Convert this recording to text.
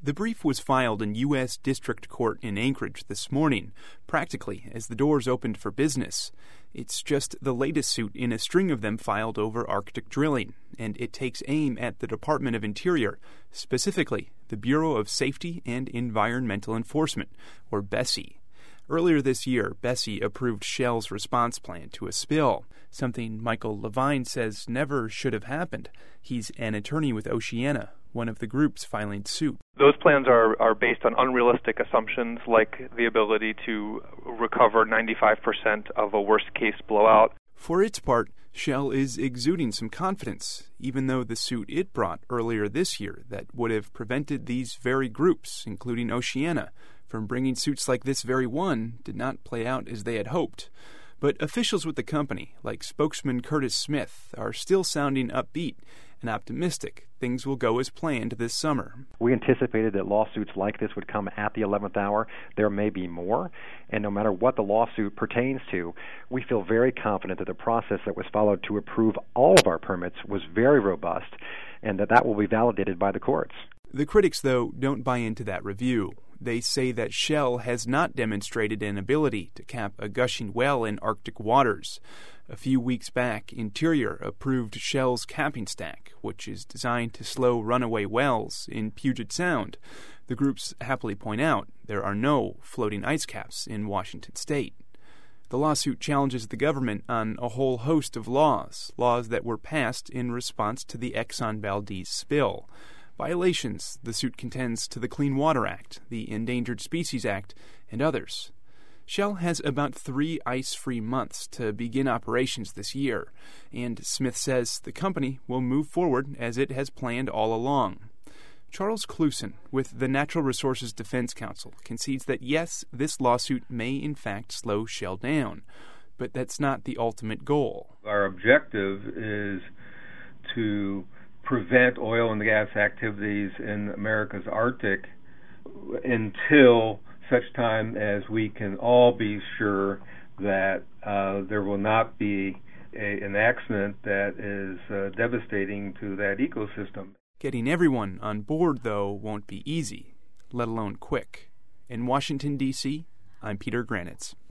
The brief was filed in U.S. District Court in Anchorage this morning, practically as the doors opened for business. It's just the latest suit in a string of them filed over Arctic drilling, and it takes aim at the Department of Interior, specifically the Bureau of Safety and Environmental Enforcement, or BSEE. Earlier this year, BSEE approved Shell's response plan to a spill, something Michael Levine says never should have happened. He's an attorney with Oceana, one of the groups filing suit. Those plans are based on unrealistic assumptions like the ability to recover 95% of a worst-case blowout. For its part, Shell is exuding some confidence, even though the suit it brought earlier this year that would have prevented these very groups, including Oceana, from bringing suits like this very one did not play out as they had hoped. But officials with the company, like spokesman Curtis Smith, are still sounding upbeat and optimistic things will go as planned this summer. We anticipated that lawsuits like this would come at the 11th hour. There may be more, and no matter what the lawsuit pertains to, we feel very confident that the process that was followed to approve all of our permits was very robust and that will be validated by the courts. The critics, though, don't buy into that review. They say that Shell has not demonstrated an ability to cap a gushing well in Arctic waters. A few weeks back, Interior approved Shell's capping stack, which is designed to slow runaway wells in Puget Sound. The groups happily point out there are no floating ice caps in Washington state. The lawsuit challenges the government on a whole host of laws that were passed in response to the Exxon Valdez spill. Violations, the suit contends, to the Clean Water Act, the Endangered Species Act, and others. Shell has about 3 ice-free months to begin operations this year, and Smith says the company will move forward as it has planned all along. Charles Clusen, with the Natural Resources Defense Council, concedes that yes, this lawsuit may in fact slow Shell down, but that's not the ultimate goal. Our objective is to prevent oil and gas activities in America's Arctic until such time as we can all be sure that there will not be an accident that is devastating to that ecosystem. Getting everyone on board, though, won't be easy, let alone quick. In Washington, D.C., I'm Peter Granitz.